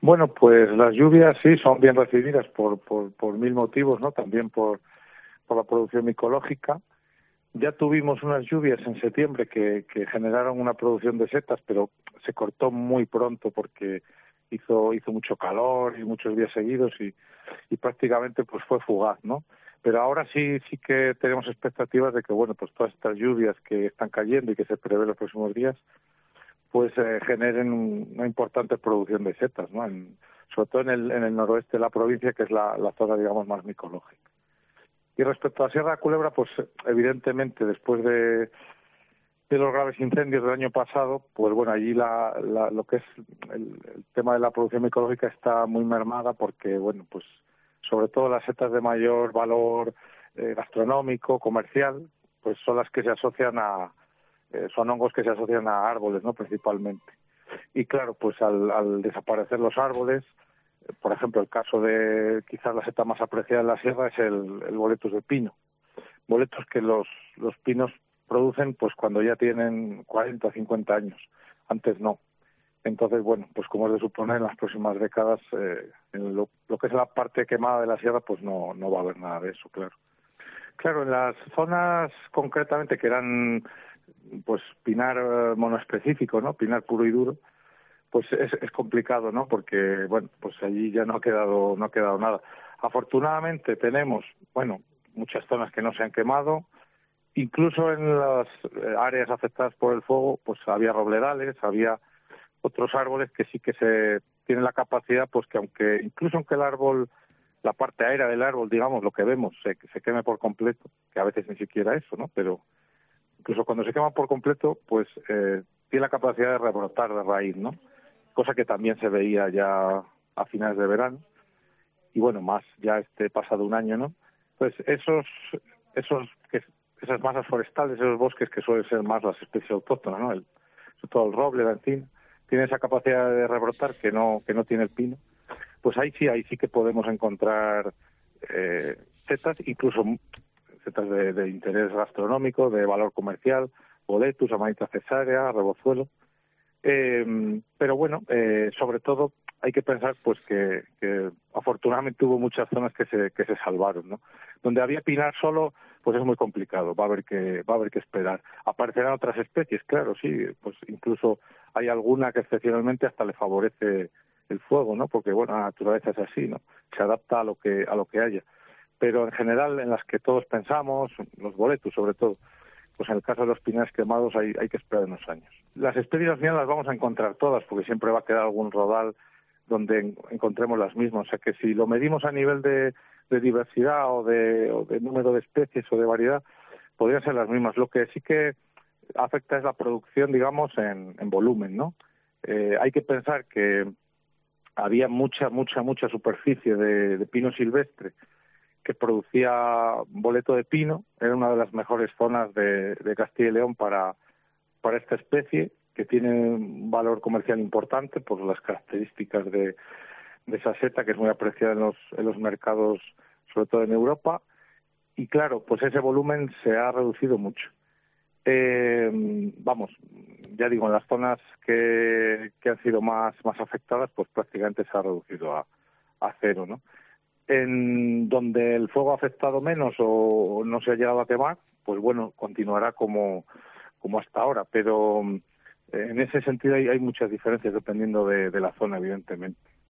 Bueno, pues las lluvias sí son bien recibidas por mil motivos, ¿no? También por la producción micológica. Ya tuvimos unas lluvias en septiembre que generaron una producción de setas, pero se cortó muy pronto porque hizo mucho calor y muchos días seguidos y prácticamente pues fue fugaz, ¿no? Pero ahora sí que tenemos expectativas de que, bueno, pues todas estas lluvias que están cayendo y que se prevé los próximos días, pues generen una importante producción de setas, ¿no? Sobre todo en el noroeste de la provincia, que es la zona, digamos, más micológica. Y respecto a la Sierra de Culebra, pues evidentemente después de los graves incendios del año pasado, pues bueno, allí lo que es el tema de la producción micológica está muy mermada porque, bueno, pues sobre todo las setas de mayor valor gastronómico, comercial, pues son las que se asocian son hongos que se asocian a árboles, ¿no? Principalmente. Y claro, pues al desaparecer los árboles, por ejemplo, el caso de quizás la seta más apreciada en la sierra es el boletus de pino. Boletus que los pinos producen pues cuando ya tienen 40 o 50 años. Antes no. Entonces, bueno, pues como es de suponer, en las próximas décadas, en lo que es la parte quemada de la sierra, pues no va a haber nada de eso, claro. Claro, en las zonas concretamente que eran pues pinar monoespecífico, ¿no? Pinar puro y duro, pues es complicado, ¿no? Porque, bueno, pues allí ya no ha quedado nada. Afortunadamente tenemos, bueno, muchas zonas que no se han quemado. Incluso en las áreas afectadas por el fuego, pues había robledales, había otros árboles que sí que se tienen la capacidad, pues que incluso aunque el árbol, la parte aérea del árbol, digamos, lo que vemos, se queme por completo, que a veces ni siquiera eso, ¿no? Pero incluso cuando se quema por completo, pues tiene la capacidad de rebrotar de raíz, ¿no? Cosa que también se veía ya a finales de verano, y bueno, más ya pasado un año, ¿no? Pues esas masas forestales, esos bosques que suelen ser más las especies autóctonas, ¿no? Sobre todo el roble, la encina, tiene esa capacidad de rebrotar que no tiene el pino. Pues ahí sí que podemos encontrar setas, incluso setas de interés gastronómico, de valor comercial, boletus, amanita cesárea, rebozuelo. Pero bueno, sobre todo hay que pensar pues que afortunadamente hubo muchas zonas que se salvaron, ¿no? Donde había pinar solo, pues es muy complicado, va a haber que esperar. Aparecerán otras especies, claro, sí, pues incluso hay alguna que excepcionalmente hasta le favorece el fuego, ¿no? Porque bueno, la naturaleza es así, ¿no? Se adapta a lo que haya. Pero en general, en las que todos pensamos, los boletus sobre todo, pues en el caso de los pinares quemados hay que esperar unos años. Las especies al final las vamos a encontrar todas, porque siempre va a quedar algún rodal donde encontremos las mismas. O sea que si lo medimos a nivel de diversidad o de número de especies o de variedad, podrían ser las mismas. Lo que sí que afecta es la producción, digamos, en volumen, ¿no? Hay que pensar que había mucha superficie de pino silvestre que producía boleto de pino, era una de las mejores zonas de Castilla y León para esta especie, que tiene un valor comercial importante por las características de esa seta, que es muy apreciada en los mercados, sobre todo en Europa, y claro, pues ese volumen se ha reducido mucho. Vamos, ya digo, en las zonas que han sido más afectadas, pues prácticamente se ha reducido a cero, ¿no? En donde el fuego ha afectado menos o no se ha llegado a quemar, pues bueno, continuará como hasta ahora, pero en ese sentido hay muchas diferencias dependiendo de la zona, evidentemente.